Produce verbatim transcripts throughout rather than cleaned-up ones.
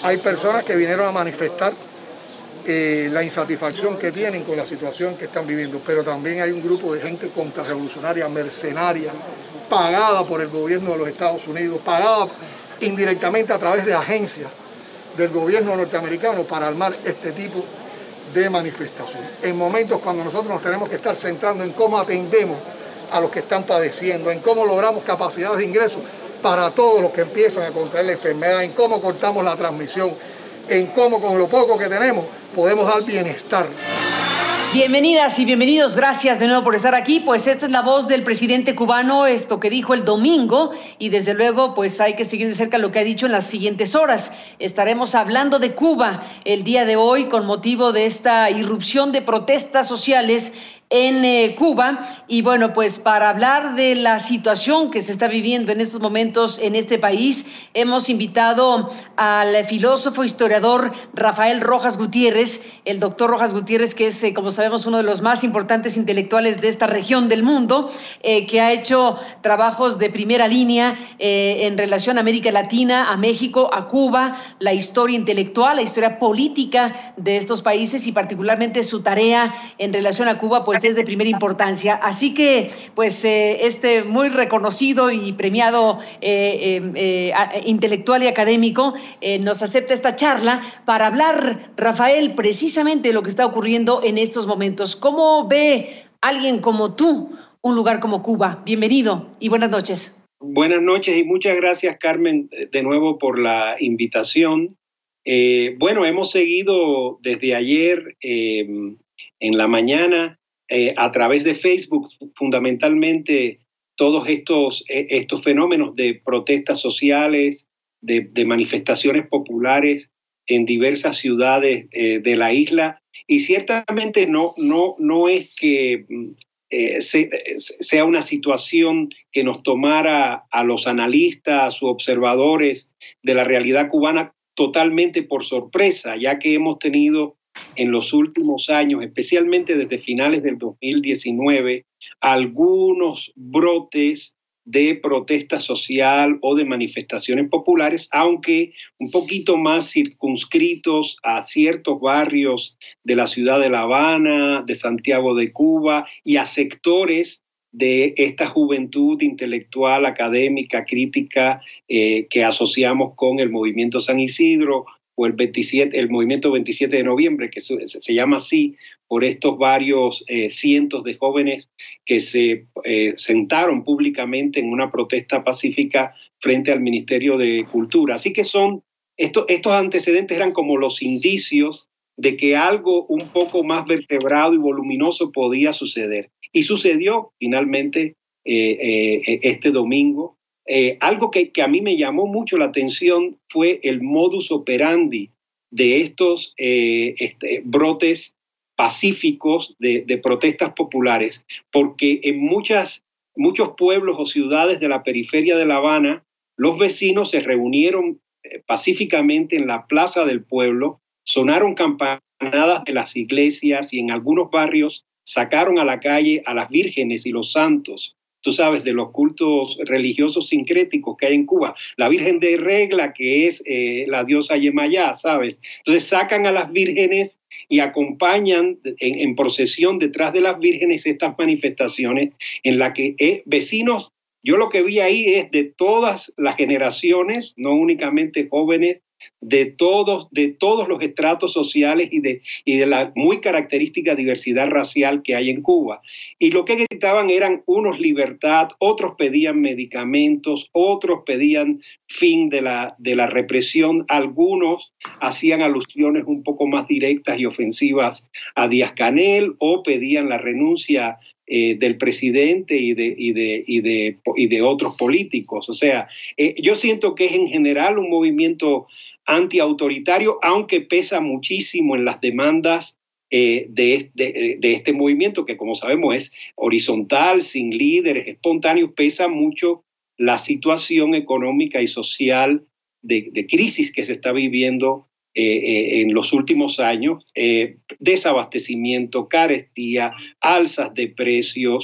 Hay personas que vinieron a manifestar eh, la insatisfacción que tienen con la situación que están viviendo, pero también hay un grupo de gente contrarrevolucionaria, mercenaria, pagada por el gobierno de los Estados Unidos, pagada indirectamente a través de agencias del gobierno norteamericano para armar este tipo de manifestación. En momentos cuando nosotros nos tenemos que estar centrando en cómo atendemos a los que están padeciendo, en cómo logramos capacidades de ingreso para todos los que empiezan a contraer la enfermedad, en cómo cortamos la transmisión, en cómo con lo poco que tenemos podemos dar bienestar. Bienvenidas y bienvenidos, gracias de nuevo por estar aquí. Pues esta es la voz del presidente cubano, esto que dijo el domingo, y desde luego pues hay que seguir de cerca lo que ha dicho en las siguientes horas. Estaremos hablando de Cuba el día de hoy con motivo de esta irrupción de protestas sociales en eh, Cuba, y bueno, pues para hablar de la situación que se está viviendo en estos momentos en este país, hemos invitado al filósofo historiador Rafael Rojas Gutiérrez, el doctor Rojas Gutiérrez, que es, eh, como sabemos, uno de los más importantes intelectuales de esta región del mundo, eh, que ha hecho trabajos de primera línea eh, en relación a América Latina, a México, a Cuba, la historia intelectual, la historia política de estos países y particularmente su tarea en relación a Cuba, pues es de primera importancia. Así que, pues, eh, este muy reconocido y premiado eh, eh, eh, intelectual y académico eh, nos acepta esta charla para hablar, Rafael, precisamente de lo que está ocurriendo en estos momentos. ¿Cómo ve alguien como tú un lugar como Cuba? Bienvenido y buenas noches. Buenas noches y muchas gracias, Carmen, de nuevo por la invitación. Eh, bueno, hemos seguido desde ayer eh, en la mañana Eh, a través de Facebook, fundamentalmente todos estos, eh, estos fenómenos de protestas sociales, de, de manifestaciones populares en diversas ciudades eh, de la isla. Y ciertamente no, no, no es que eh, se, sea una situación que nos tomara a los analistas u observadores de la realidad cubana totalmente por sorpresa, ya que hemos tenido en los últimos años, especialmente desde finales del dos mil diecinueve, algunos brotes de protesta social o de manifestaciones populares, aunque un poquito más circunscritos a ciertos barrios de la ciudad de La Habana, de Santiago de Cuba y a sectores de esta juventud intelectual, académica, crítica eh, que asociamos con el movimiento San Isidro, o el, veintisiete, el movimiento veintisiete de noviembre, que se, se llama así por estos varios eh, cientos de jóvenes que se eh, sentaron públicamente en una protesta pacífica frente al Ministerio de Cultura. Así que son esto, estos antecedentes eran como los indicios de que algo un poco más vertebrado y voluminoso podía suceder. Y sucedió finalmente eh, eh, este domingo. Eh, algo que, que a mí me llamó mucho la atención fue el modus operandi de estos eh, este, brotes pacíficos de, de protestas populares, porque en muchas, muchos pueblos o ciudades de la periferia de La Habana, los vecinos se reunieron eh, pacíficamente en la plaza del pueblo, sonaron campanadas de las iglesias y en algunos barrios sacaron a la calle a las vírgenes y los santos, tú sabes, de los cultos religiosos sincréticos que hay en Cuba. La Virgen de Regla, que es eh, la diosa Yemayá, ¿sabes? Entonces sacan a las vírgenes y acompañan en, en procesión detrás de las vírgenes estas manifestaciones en las que eh, vecinos, yo lo que vi ahí es de todas las generaciones, no únicamente jóvenes, de todos, de todos los estratos sociales y de, y de la muy característica diversidad racial que hay en Cuba. Y lo que gritaban eran unos libertad, otros pedían medicamentos, otros pedían fin de la, de la represión, algunos hacían alusiones un poco más directas y ofensivas a Díaz-Canel o pedían la renuncia Eh, del presidente y de, y, de, y, de, y de otros políticos. O sea, eh, yo siento que es en general un movimiento antiautoritario, aunque pesa muchísimo en las demandas eh, de, de, de este movimiento, que como sabemos es horizontal, sin líderes, espontáneo, pesa mucho la situación económica y social de, de crisis que se está viviendo Eh, eh, en los últimos años, eh, desabastecimiento, carestía, alzas de precios,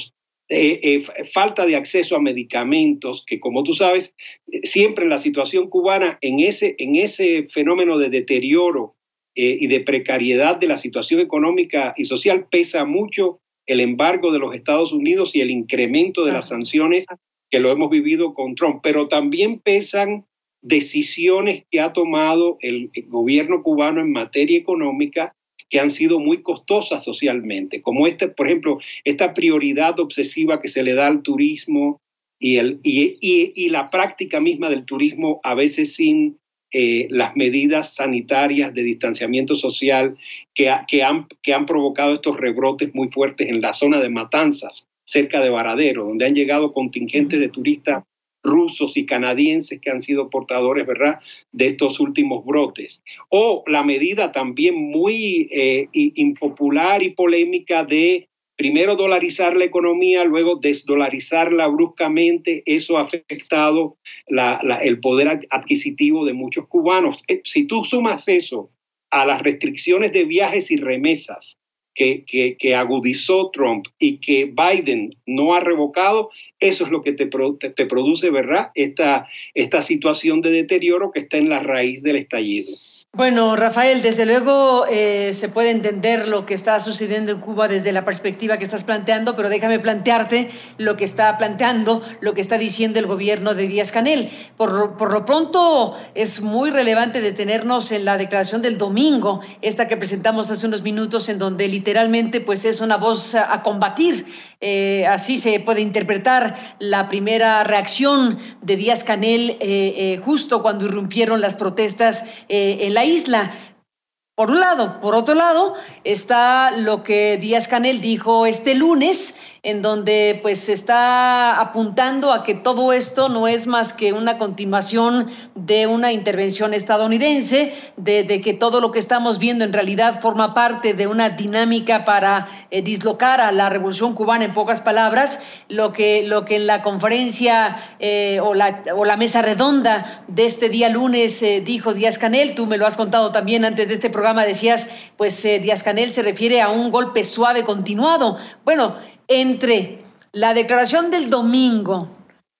eh, eh, falta de acceso a medicamentos, que como tú sabes, siempre en la situación cubana, en ese, en ese fenómeno de deterioro eh, y de precariedad de la situación económica y social, pesa mucho el embargo de los Estados Unidos y el incremento de las sanciones, que lo hemos vivido con Trump, pero también pesan decisiones que ha tomado el, el gobierno cubano en materia económica que han sido muy costosas socialmente, como este, por ejemplo, esta prioridad obsesiva que se le da al turismo y, el, y, y, y la práctica misma del turismo, a veces sin eh, las medidas sanitarias de distanciamiento social que, ha, que, han, que han provocado estos rebrotes muy fuertes en la zona de Matanzas, cerca de Varadero, donde han llegado contingentes de turistas rusos y canadienses que han sido portadores, ¿verdad?, de estos últimos brotes. O la medida también muy eh, impopular y polémica de primero dolarizar la economía, luego desdolarizarla bruscamente. Eso ha afectado la, la, el poder adquisitivo de muchos cubanos. Si tú sumas eso a las restricciones de viajes y remesas que, que, que agudizó Trump y que Biden no ha revocado, eso es lo que te, te, te produce, ¿verdad?, esta, esta situación de deterioro que está en la raíz del estallido. Bueno, Rafael, desde luego eh, se puede entender lo que está sucediendo en Cuba desde la perspectiva que estás planteando, pero déjame plantearte lo que está planteando, lo que está diciendo el gobierno de Díaz-Canel. Por, por lo pronto es muy relevante detenernos en la declaración del domingo, esta que presentamos hace unos minutos, en donde literalmente pues es una voz a, a combatir. Eh, así se puede interpretar la primera reacción de Díaz-Canel eh, eh, justo cuando irrumpieron las protestas eh, en la isla. Por un lado. Por otro lado está lo que Díaz-Canel dijo este lunes, en donde pues se está apuntando a que todo esto no es más que una continuación de una intervención estadounidense, de, de que todo lo que estamos viendo en realidad forma parte de una dinámica para eh, dislocar a la Revolución Cubana, en pocas palabras, lo que, lo que en la conferencia eh, o, la, o la mesa redonda de este día lunes eh, dijo Díaz-Canel. Tú me lo has contado también antes de este programa, decías, pues eh, Díaz-Canel se refiere a un golpe suave continuado. Bueno, entre la declaración del domingo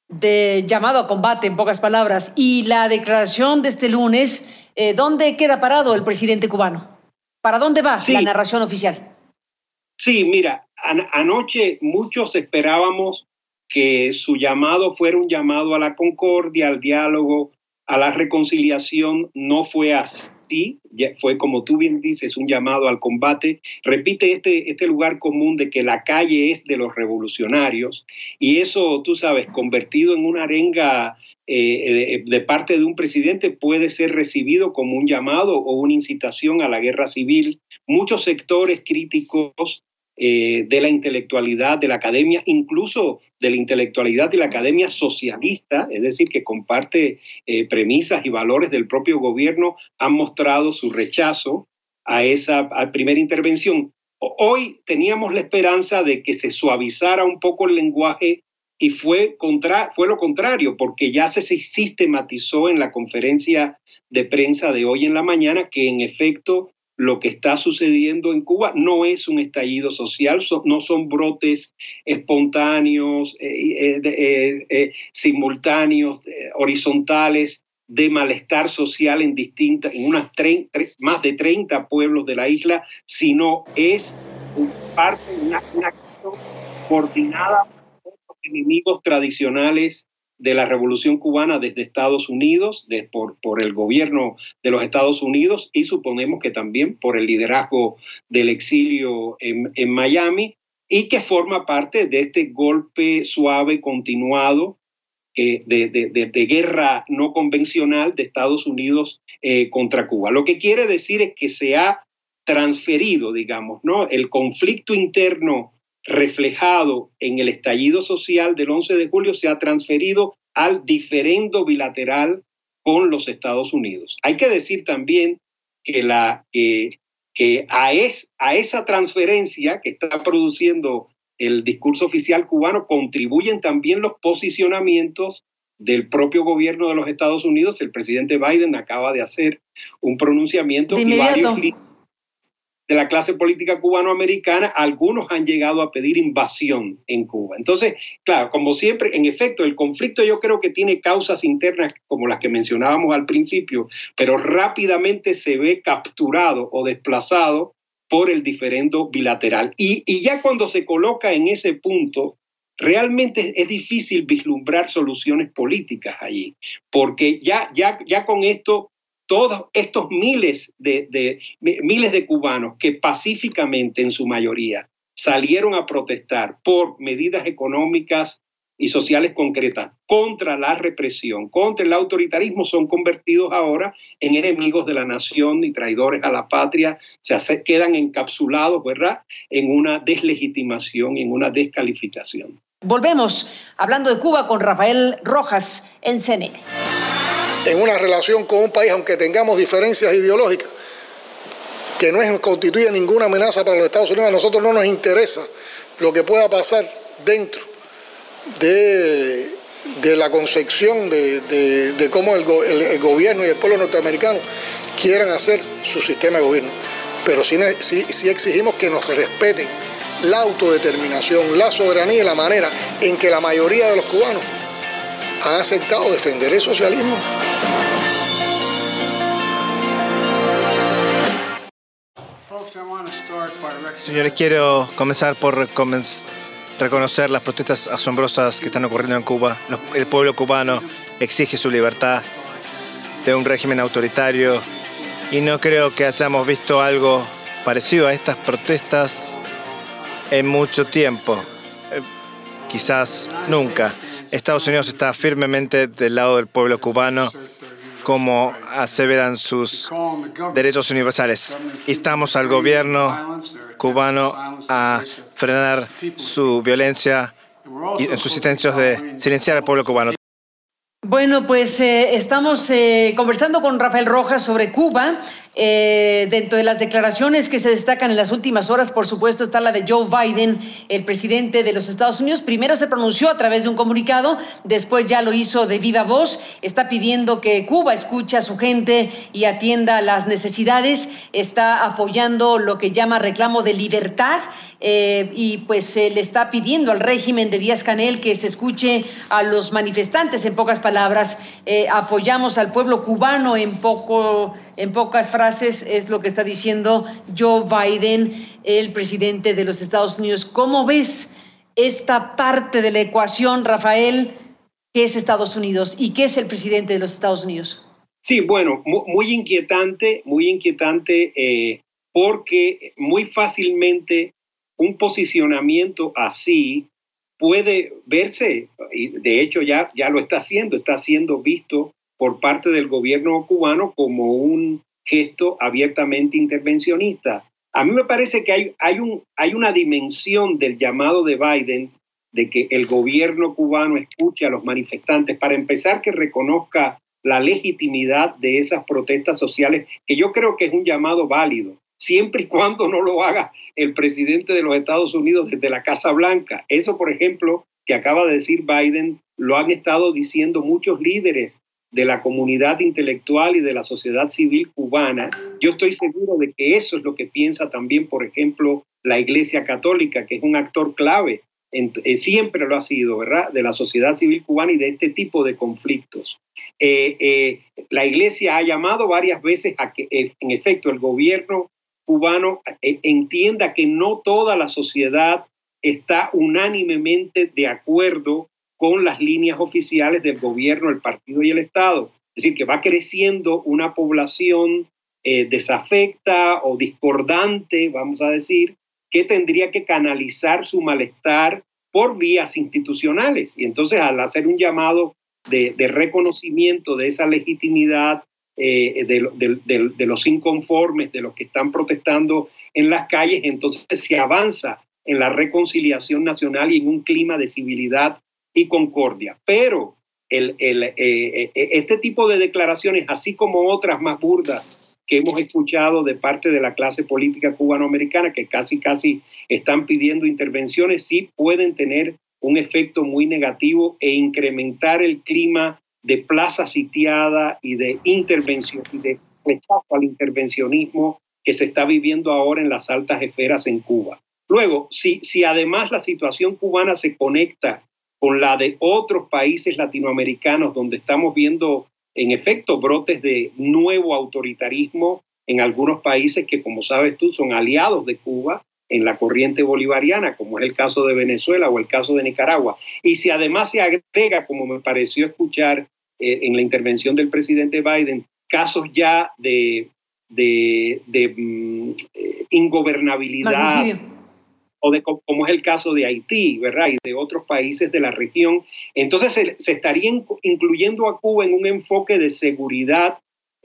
de llamado a combate, en pocas palabras, y la declaración de este lunes, eh, ¿dónde queda parado el presidente cubano? ¿Para dónde va sí. la narración oficial? Sí, mira, an- anoche muchos esperábamos que su llamado fuera un llamado a la concordia, al diálogo, a la reconciliación. No fue así. Sí, fue, como tú bien dices, un llamado al combate. Repite este, este lugar común de que la calle es de los revolucionarios, y eso, tú sabes, convertido en una arenga eh, de, de parte de un presidente, puede ser recibido como un llamado o una incitación a la guerra civil. Muchos sectores críticos Eh, de la intelectualidad, de la academia, incluso de la intelectualidad de la academia socialista, es decir, que comparte eh, premisas y valores del propio gobierno, han mostrado su rechazo a esa a primera intervención. Hoy teníamos la esperanza de que se suavizara un poco el lenguaje, y fue, contra, fue lo contrario, porque ya se sistematizó en la conferencia de prensa de hoy en la mañana que en efecto lo que está sucediendo en Cuba no es un estallido social, so, no son brotes espontáneos, eh, eh, eh, simultáneos, eh, horizontales, de malestar social en distintas, en unas treinta, más de treinta pueblos de la isla, sino es parte de una, una acción coordinada por los enemigos tradicionales de la Revolución Cubana desde Estados Unidos, de, por, por el gobierno de los Estados Unidos, y suponemos que también por el liderazgo del exilio en, en Miami, y que forma parte de este golpe suave continuado eh, de, de, de, de guerra no convencional de Estados Unidos eh, contra Cuba. Lo que quiere decir es que se ha transferido, digamos, ¿no?, el conflicto interno reflejado en el estallido social del once de julio se ha transferido al diferendo bilateral con los Estados Unidos. Hay que decir también que, la, que, que a, es, a esa transferencia que está produciendo el discurso oficial cubano contribuyen también los posicionamientos del propio gobierno de los Estados Unidos. El presidente Biden acaba de hacer un pronunciamiento de y varios líderes de la clase política cubanoamericana, algunos han llegado a pedir invasión en Cuba. Entonces, claro, como siempre, en efecto, el conflicto yo creo que tiene causas internas como las que mencionábamos al principio, pero rápidamente se ve capturado o desplazado por el diferendo bilateral. Y, y ya cuando se coloca en ese punto, realmente es difícil vislumbrar soluciones políticas allí, porque ya, ya, ya con esto, todos estos miles de, de, miles de cubanos que pacíficamente en su mayoría salieron a protestar por medidas económicas y sociales concretas contra la represión, contra el autoritarismo, son convertidos ahora en enemigos de la nación y traidores a la patria, se hace, quedan encapsulados, ¿verdad?, en una deslegitimación, en una descalificación. Volvemos hablando de Cuba con Rafael Rojas en C N N. En una relación con un país, aunque tengamos diferencias ideológicas, que no es, constituye ninguna amenaza para los Estados Unidos, a nosotros no nos interesa lo que pueda pasar dentro de, de la concepción de, de, de cómo el, el, el gobierno y el pueblo norteamericano quieran hacer su sistema de gobierno. Pero sí, sí, sí exigimos que nos respeten la autodeterminación, la soberanía y la manera en que la mayoría de los cubanos han aceptado defender el socialismo. Señores, quiero comenzar por reconocer las protestas asombrosas que están ocurriendo en Cuba. El pueblo cubano exige su libertad de un régimen autoritario y no creo que hayamos visto algo parecido a estas protestas en mucho tiempo, eh, quizás nunca. Estados Unidos está firmemente del lado del pueblo cubano, como aseveran sus derechos universales. Instamos al gobierno cubano a frenar su violencia y en sus intentos de silenciar al pueblo cubano. Bueno, pues eh, estamos eh, conversando con Rafael Rojas sobre Cuba. Eh, dentro de las declaraciones que se destacan en las últimas horas, por supuesto, está la de Joe Biden, el presidente de los Estados Unidos. Primero se pronunció a través de un comunicado, después ya lo hizo de viva voz. Está pidiendo que Cuba escuche a su gente y atienda las necesidades. Está apoyando lo que llama reclamo de libertad eh, y pues se eh, le está pidiendo al régimen de Díaz-Canel que se escuche a los manifestantes. En pocas palabras, eh, apoyamos al pueblo cubano en poco... En pocas frases es lo que está diciendo Joe Biden, el presidente de los Estados Unidos. ¿Cómo ves esta parte de la ecuación, Rafael, qué es Estados Unidos y qué es el presidente de los Estados Unidos? Sí, bueno, muy inquietante, muy inquietante eh, porque muy fácilmente un posicionamiento así puede verse, y de hecho ya, ya lo está haciendo, está siendo visto por parte del gobierno cubano como un gesto abiertamente intervencionista. A mí me parece que hay, hay, un, hay una dimensión del llamado de Biden de que el gobierno cubano escuche a los manifestantes, para empezar que reconozca la legitimidad de esas protestas sociales, que yo creo que es un llamado válido, siempre y cuando no lo haga el presidente de los Estados Unidos desde la Casa Blanca. Eso, por ejemplo, que acaba de decir Biden, lo han estado diciendo muchos líderes de la comunidad intelectual y de la sociedad civil cubana. Yo estoy seguro de que eso es lo que piensa también, por ejemplo, la Iglesia Católica, que es un actor clave, en, eh, siempre lo ha sido, ¿verdad?, de la sociedad civil cubana y de este tipo de conflictos. Eh, eh, la Iglesia ha llamado varias veces a que, eh, en efecto, el gobierno cubano eh, entienda que no toda la sociedad está unánimemente de acuerdo con las líneas oficiales del gobierno, el partido y el Estado. Es decir, que va creciendo una población eh, desafecta o discordante, vamos a decir, que tendría que canalizar su malestar por vías institucionales. Y entonces, al hacer un llamado de, de reconocimiento de esa legitimidad eh, de, de, de, de los inconformes, de los que están protestando en las calles, entonces se avanza en la reconciliación nacional y en un clima de civilidad y concordia. Pero el, el, eh, este tipo de declaraciones, así como otras más burdas que hemos escuchado de parte de la clase política cubanoamericana, que casi casi están pidiendo intervenciones, sí pueden tener un efecto muy negativo e incrementar el clima de plaza sitiada y de intervención y de rechazo al intervencionismo que se está viviendo ahora en las altas esferas en Cuba. Luego, si, si además la situación cubana se conecta con la de otros países latinoamericanos donde estamos viendo en efecto brotes de nuevo autoritarismo en algunos países que, como sabes tú, son aliados de Cuba en la corriente bolivariana, como es el caso de Venezuela o el caso de Nicaragua. Y si además se agrega, como me pareció escuchar eh, en la intervención del presidente Biden, casos ya de, de, de mm, eh, ingobernabilidad, Magnicidio. o de como es el caso de Haití, ¿verdad? Y de otros países de la región, entonces se, se estaría incluyendo a Cuba en un enfoque de seguridad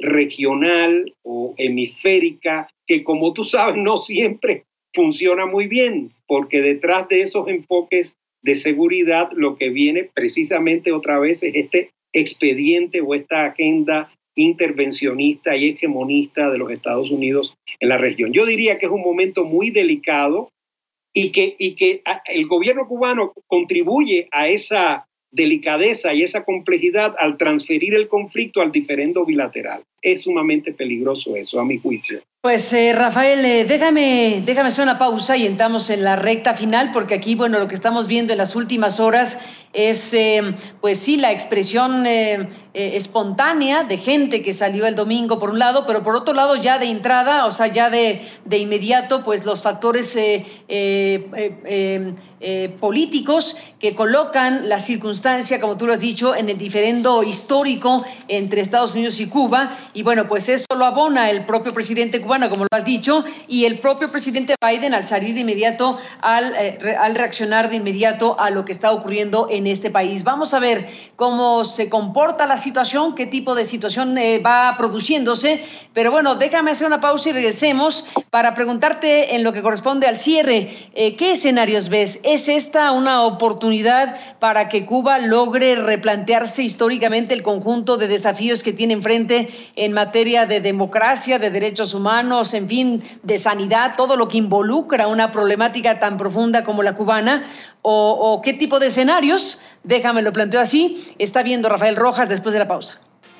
regional o hemisférica, que como tú sabes no siempre funciona muy bien, porque detrás de esos enfoques de seguridad lo que viene precisamente otra vez es este expediente o esta agenda intervencionista y hegemonista de los Estados Unidos en la región. Yo diría que es un momento muy delicado y que, y que el gobierno cubano contribuye a esa delicadeza y esa complejidad al transferir el conflicto al diferendo bilateral. Es sumamente peligroso eso, a mi juicio. Pues eh, Rafael, eh, déjame, déjame hacer una pausa y entramos en la recta final, porque aquí, bueno, lo que estamos viendo en las últimas horas es, eh, pues sí, la expresión eh, eh, espontánea de gente que salió el domingo por un lado, pero por otro lado ya de entrada, o sea, ya de, de inmediato, pues los factores eh, eh, eh, eh, políticos que colocan la circunstancia, como tú lo has dicho, en el diferendo histórico entre Estados Unidos y Cuba, y bueno, pues eso lo abona el propio presidente cubano, como lo has dicho, y el propio presidente Biden al salir de inmediato, al, eh, re, al reaccionar de inmediato a lo que está ocurriendo en este país. Vamos a ver cómo se comporta la situación, qué tipo de situación eh, va produciéndose, pero bueno, déjame hacer una pausa y regresemos para preguntarte en lo que corresponde al cierre, eh, ¿qué escenarios ves? ¿Es esta una oportunidad para que Cuba logre replantearse históricamente el conjunto de desafíos que tiene enfrente en materia de democracia, de derechos humanos, en fin, de sanidad, todo lo que involucra una problemática tan profunda como la cubana? ¿O, o qué tipo de escenarios, déjame lo planteo así, está viendo Rafael Rojas después de la pausa?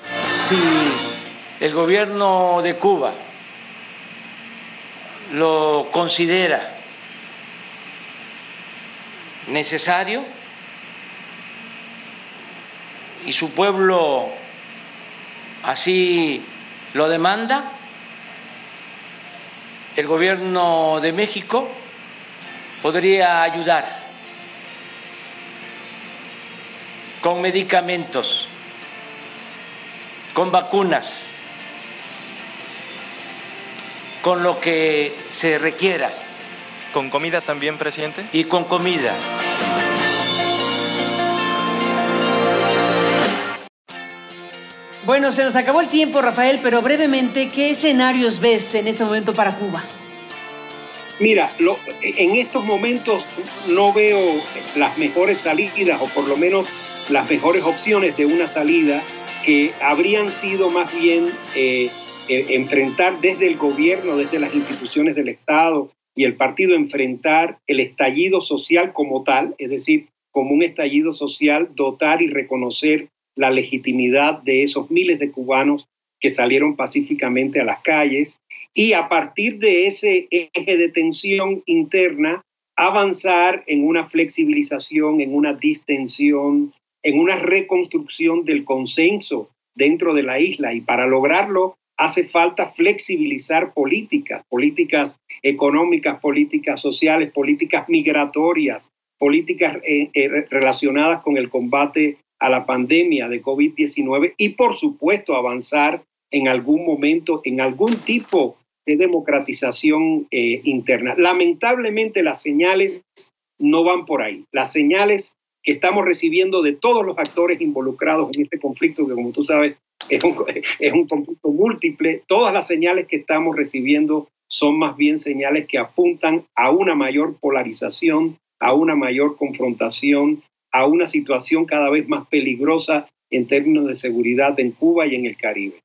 Si el gobierno de Cuba lo considera necesario y su pueblo así lo demanda, el gobierno de México podría ayudar con medicamentos, con vacunas, con lo que se requiera. ¿Con comida también, presidente? Y con comida. Bueno, se nos acabó el tiempo, Rafael, pero brevemente, ¿qué escenarios ves en este momento para Cuba? Mira, lo, en estos momentos no veo las mejores salidas, o por lo menos las mejores opciones de una salida, que habrían sido más bien eh, eh, enfrentar desde el gobierno, desde las instituciones del Estado y el partido, enfrentar el estallido social como tal, es decir, como un estallido social, dotar y reconocer la legitimidad de esos miles de cubanos que salieron pacíficamente a las calles, y a partir de ese eje de tensión interna avanzar en una flexibilización, en una distensión, en una reconstrucción del consenso dentro de la isla. Y para lograrlo hace falta flexibilizar políticas, políticas económicas, políticas sociales, políticas migratorias, políticas eh, eh, relacionadas con el combate a la pandemia de COVID diecinueve, y por supuesto avanzar en algún momento en algún tipo de democratización eh, interna. Lamentablemente las señales no van por ahí. Las señales que estamos recibiendo de todos los actores involucrados en este conflicto, que como tú sabes es un, es un conflicto múltiple, todas las señales que estamos recibiendo son más bien señales que apuntan a una mayor polarización, a una mayor confrontación, a una situación cada vez más peligrosa en términos de seguridad en Cuba y en el Caribe.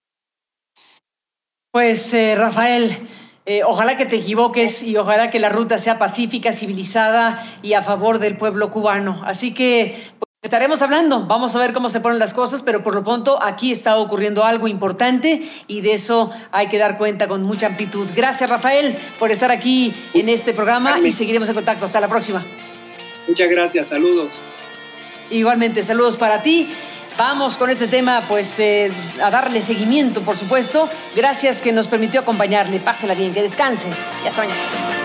Pues eh, Rafael, eh, ojalá que te equivoques y ojalá que la ruta sea pacífica, civilizada y a favor del pueblo cubano. Así que pues, Estaremos hablando, vamos a ver cómo se ponen las cosas, pero por lo pronto aquí está ocurriendo algo importante y de eso hay que dar cuenta con mucha amplitud. Gracias, Rafael, por estar aquí en este programa y seguiremos en contacto. Hasta la próxima. Muchas gracias, saludos. Igualmente, saludos para ti. Vamos con este tema, pues, eh, a darle seguimiento, por supuesto. Gracias que nos permitió acompañarle. Pásela bien, que descanse y hasta mañana.